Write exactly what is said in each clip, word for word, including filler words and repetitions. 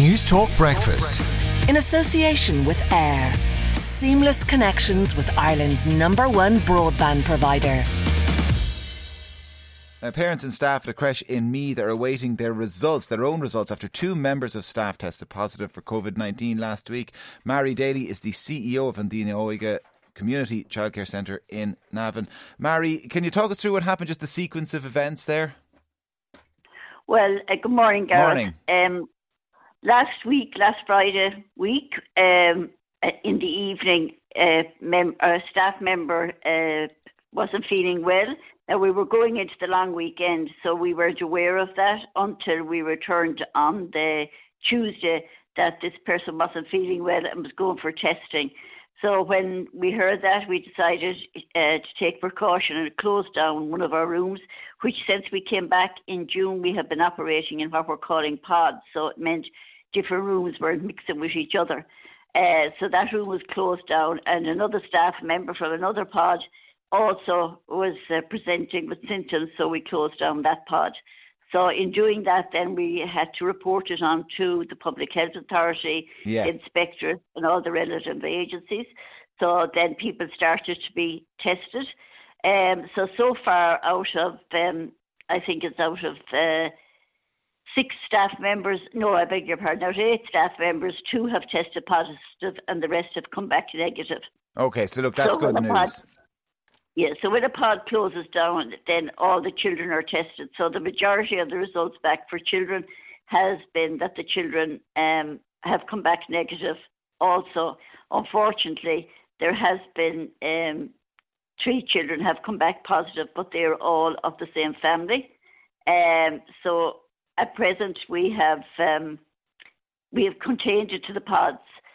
News Talk Breakfast. In association with AIR. Seamless connections with Ireland's number one broadband provider. Now, parents and staff at a creche in Meath are awaiting their results, their own results, after two members of staff tested positive for covid nineteen last week. Mary Daly is the C E O of Andina Oiga Community Childcare Centre in Navan. Mary, can you talk us through what happened, just the sequence of events there? Well, uh, good morning, Gareth. Morning. Um, last week, last Friday week, um, in the evening, uh, mem- a staff member uh, wasn't feeling well. Now, we were going into the long weekend, so we weren't aware of that until we returned on the Tuesday that this person wasn't feeling well and was going for testing. So when we heard that, we decided uh, to take precaution and close down one of our rooms, which since we came back in June, we have been operating in what we're calling pods. So it meant different rooms weren't mixing with each other. Uh, so that room was closed down, and another staff member from another pod also was uh, presenting with symptoms, so we closed down that pod. So in doing that, then we had to report it on to the Public Health Authority, Yeah. inspectors and all the relative agencies. So then people started to be tested. Um, so, so far out of, um, I think it's out of uh, six staff members, no, I beg your pardon, out of eight staff members, two have tested positive and the rest have come back negative. Okay, so look, that's So good when a pod- news. Yeah, so when a pod closes down, then all the children are tested. So the majority of the results back for children has been that the children um, have come back negative. Also, unfortunately, there has been um, three children have come back positive, but they're all of the same family. Um, so at present, we have um, we have contained it to the pods.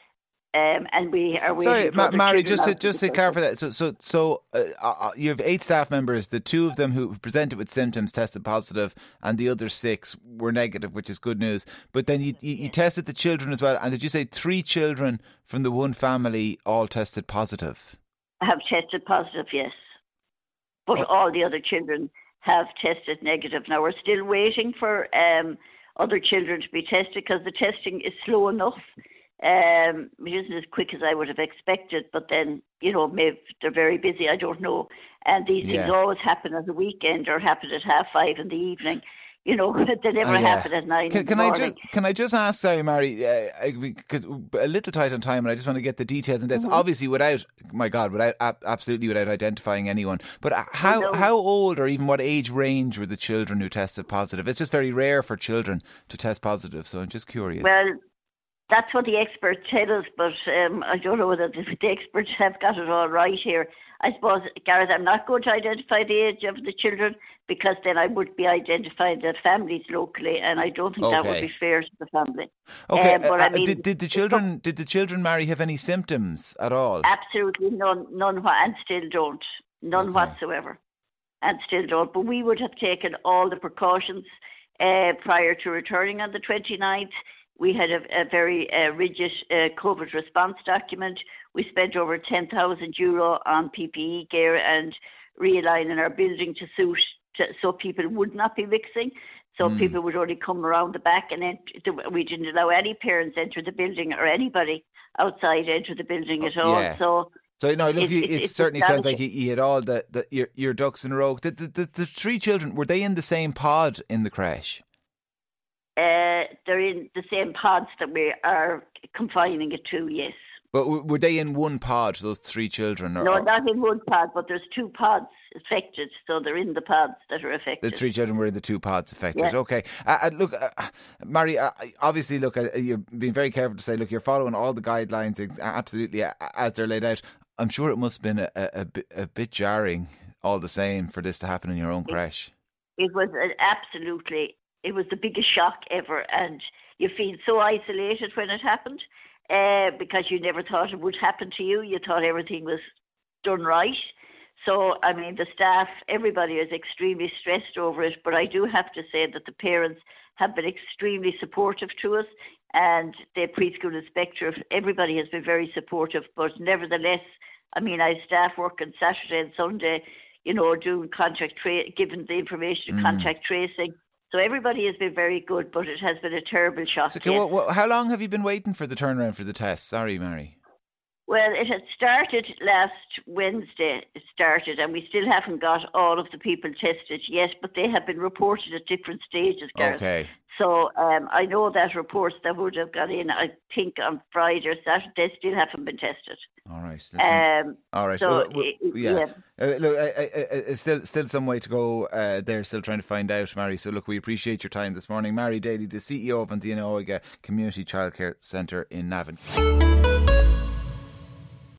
Um, and we are waiting Sorry, for Ma- other Mary, children just to, out just the to clarify that, so so so uh, uh, you have eight staff members. The two of them who presented with symptoms tested positive, and the other six were negative, which is good news. But then you, you, you tested the children as well, and did you say three children from the one family all tested positive? have tested positive, yes. But Oh. all the other children have tested negative. Now, we're still waiting for um, other children to be tested because the testing is slow enough. Um, it isn't as quick as I would have expected, but then, you know, maybe they're very busy, I don't know. And these Yeah. things always happen on the weekend or happen at half five in the evening. You know, they never Oh, yeah. happen at nine Can, in the can I morning. just can I just ask, sorry, Mary, uh, because a little tight on time, and I just want to get the details and this. Mm-hmm. Obviously, without my God, without ab- absolutely without identifying anyone. But uh, how know. how old or even what age range were the children who tested positive? It's just very rare for children to test positive, so I'm just curious. Well, that's what the experts tell us, but um, I don't know whether the, the experts have got it all right here. I suppose, Gareth, I'm not going to identify the age of the children because then I would be identifying the families locally, and I don't think that would Okay. be fair to the family. okay, Um, but uh, I mean, did, did the children did the children, Mary, have any symptoms at all? absolutely none, none, wha- and still don't, none Okay. whatsoever, and still don't. But we would have taken all the precautions uh, prior to returning on the twenty-ninth. We had a, a very uh, rigid uh, COVID response document. We spent over ten thousand euro on P P E gear and realigning our building to suit, to, so people would not be mixing. So Mm. people would only come around the back, and then we didn't allow any parents enter the building or anybody outside enter the building at all. yeah. So So no, look, It's- you, it's- it it's certainly sounds like established. you, you had all the, the your, your ducks in a row. The, the, the, the three children, were they in the same pod in the creche? uh, they're in the same pods that we are confining it to, yes. But w- were they in one pod, those three children? Or, No, or not in one pod, but there's two pods affected, so they're in the pods that are the affected. three children were in the two pods affected. Yeah. Okay. Uh, uh, look, uh, Mary, uh, obviously, look, uh, you're being very careful to say, look, you're following all the guidelines ex- absolutely uh, as they're laid out. I'm sure it must have been a, a, a, bit, a bit jarring all the same for this to happen in your own creche. It was an absolutely, it was the biggest shock ever, and you feel so isolated when it happened uh, because you never thought it would happen to you. You thought everything was done right. So, I mean, the staff, everybody is extremely stressed over it, but I do have to say that the parents have been extremely supportive to us, and the preschool inspector, everybody has been very supportive, but nevertheless, I mean, I have staff working Saturday and Sunday, you know, doing contact tra- giving the information, Mm. contact tracing, So everybody has been very good, but it has been a terrible shock. So, okay, yes. well, well, how long have you been waiting for the turnaround for the test? Sorry, Mary. Well, it had started last Wednesday, it started, and we still haven't got all of the people tested yet, but they have been reported at different stages, Gareth. Okay. So um, I know that reports that would have gone in, I think, on Friday or Saturday still haven't been tested. All right. Um, all right. So, well, well, yeah. yeah. Uh, look, I, I, I, it's still still some way to go. Uh, they're still trying to find out, Mary. So look, we appreciate your time this morning. Mary Daly, the C E O of An Dina Óige Community Childcare Centre in Navan.